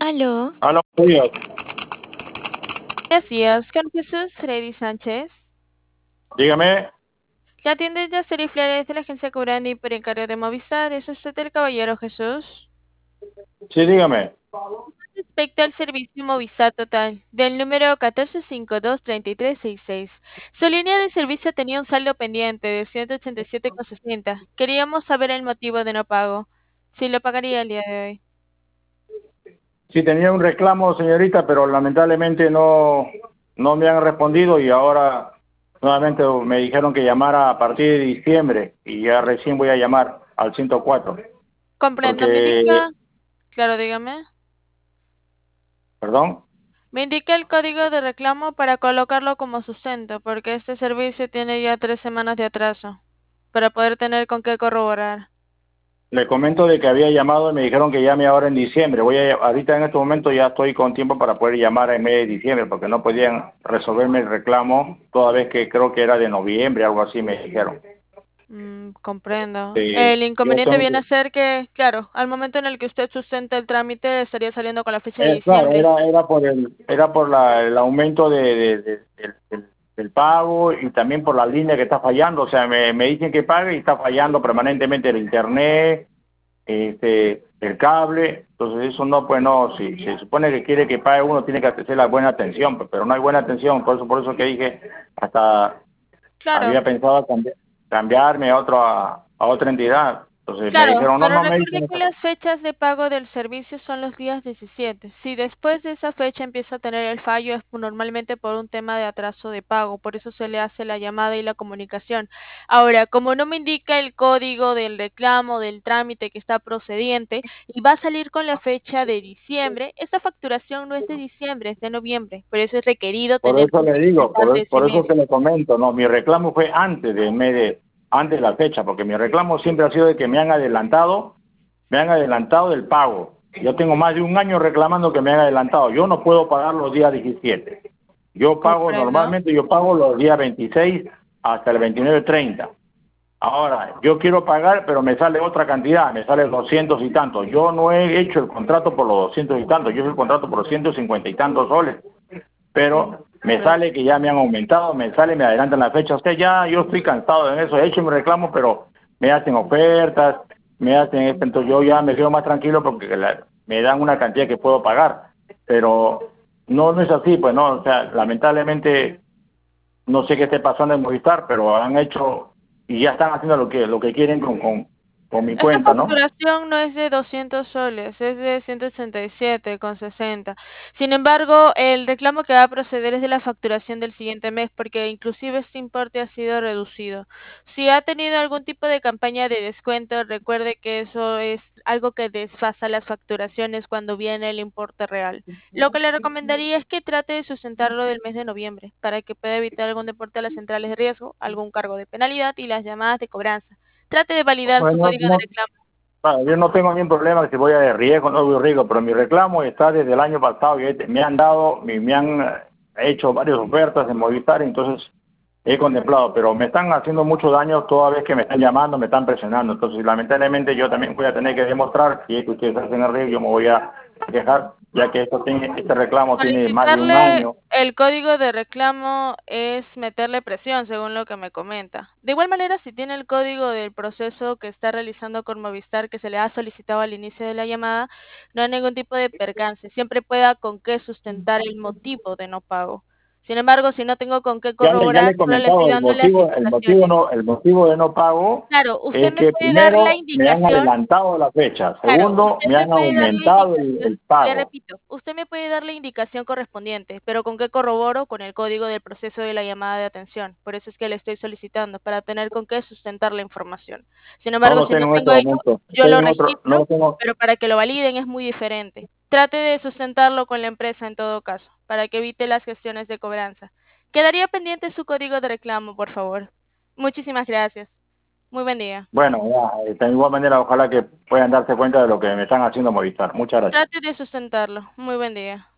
Aló, Hola, buenos días. buenos días, con Jesús Freddy Sánchez. Dígame. La tienda de Flores de la agencia Curani por encargo de Movistar. ¿Es usted el caballero Jesús? Sí, dígame. Respecto al servicio Movistar Total del número 1452-3366, su línea de servicio tenía un saldo pendiente de 187,60. Queríamos saber el motivo de no pago. Si lo pagaría el día de hoy. Sí, tenía un reclamo, señorita, pero lamentablemente no me han respondido y ahora nuevamente me dijeron que llamara a partir de diciembre y ya recién voy a llamar al 104. Comprendo, me Porque, indica. Claro, dígame. perdón, Me indica el código de reclamo para colocarlo como sustento, porque este servicio tiene ya 3 semanas de atraso, para poder tener con qué corroborar. le comento de que había llamado y me dijeron que llame ahora en diciembre. Ahorita en este momento ya estoy con tiempo para poder llamar en mes de diciembre porque no podían resolverme el reclamo toda vez que creo que era de noviembre, algo así me dijeron. Comprendo. El Yo inconveniente tengo viene a que ser que, claro, al momento en el que usted sustenta el trámite, estaría saliendo con la fecha de Claro, diciembre. era por el aumento del pago y también por la línea que está fallando. O sea, me dicen que pague y está fallando permanentemente el internet, el cable. Entonces eso no, pues no, si se supone que quiere que pague uno tiene que hacer la buena atención, pues, pero no hay buena atención. Por eso que dije, hasta Claro, había pensado cambiarme a otra entidad. Entonces me claro, dijeron, no, pero no, me recuerde dicen. que las fechas de pago del servicio son los días 17. Si después de esa fecha empieza a tener el fallo, es normalmente por un tema de atraso de pago, por eso se le hace la llamada y la comunicación. Ahora, como no me indica el código del reclamo, del trámite que está procediente, y va a salir con la fecha de diciembre, esa facturación no es de diciembre, es de noviembre, por eso es requerido Por tener eso con le qué digo, sustentar de ese por eso mes. que le comento, no, mi reclamo fue antes de la fecha, porque mi reclamo siempre ha sido de que me han adelantado el pago. Yo tengo más de un año reclamando que me han adelantado. Yo no puedo pagar los días 17. Comprendo. Yo pago los días 26 hasta el 29-30. Ahora, yo quiero pagar, pero me sale otra cantidad, me sale 200 y tantos. Yo no he hecho el contrato por los 200 y tantos, yo hice el contrato por los 150 y tantos soles, pero me Comprendo. sale que ya me han aumentado, me adelantan la fecha. O sea, ya yo estoy cansado en eso, he hecho mi reclamo, pero me hacen ofertas, me hacen esto, entonces yo ya me quedo más tranquilo porque me dan una cantidad que puedo pagar, pero no es así, pues no, o sea, lamentablemente no sé qué esté pasando en Movistar, pero han hecho y ya están haciendo lo que quieren con mi Esta cuenta, ¿no? facturación no es de 200 soles, es de 187,60. Sin embargo, el reclamo que va a proceder es de la facturación del siguiente mes, porque inclusive este importe ha sido reducido. Si ha tenido algún tipo de campaña de descuento, recuerde que eso es algo que desfasa las facturaciones cuando viene el importe real. Lo que le recomendaría es que trate de sustentarlo del mes de noviembre, para que pueda evitar algún deporte a las centrales de riesgo, algún cargo de penalidad y las llamadas de cobranza. Trate de validar su Bueno, código de reclamo. yo no tengo ningún problema si voy a de riesgo, no voy a riesgo, pero mi reclamo está desde el año pasado y me han dado, me han hecho varias ofertas en Movistar, entonces he contemplado, pero me están haciendo mucho daño toda vez que me están llamando, me están presionando, entonces lamentablemente yo también voy a tener que demostrar, si es que ustedes hacen el riesgo, yo me voy a quejar, ya que este reclamo tiene más de un Solicitarle año. el código de reclamo es meterle presión, según lo que me comenta. De igual manera, si tiene el código del proceso que está realizando con Movistar, que se le ha solicitado al inicio de la llamada, no hay ningún tipo de percance. Siempre pueda con qué sustentar el motivo de no pago. Sin embargo, si no tengo con qué Ya le corroborar, he solo le estoy comentado, dando las indicaciones. el motivo de no pago Claro, usted es me que puede dar la primero me han indicación. adelantado la fecha, Claro, segundo usted me me han puede dar la aumentado indicación, el le pago. repito, usted me puede dar la indicación correspondiente, pero ¿con qué corroboro? Con el código del proceso de la llamada de atención. Por eso es que le estoy solicitando, para tener con qué sustentar la información. Sin No embargo, lo si no tengo en este tengo ello, momento, yo estoy lo en otro, no registro, lo tengo. pero para que lo validen es muy diferente. Trate de sustentarlo con la empresa en todo caso, para que evite las gestiones de cobranza. Quedaría pendiente su código de reclamo, por favor. Muchísimas gracias. Muy buen día. Bueno, ya, de igual manera ojalá que puedan darse cuenta de lo que me están haciendo Movistar. Muchas gracias. Trate de sustentarlo. Muy buen día.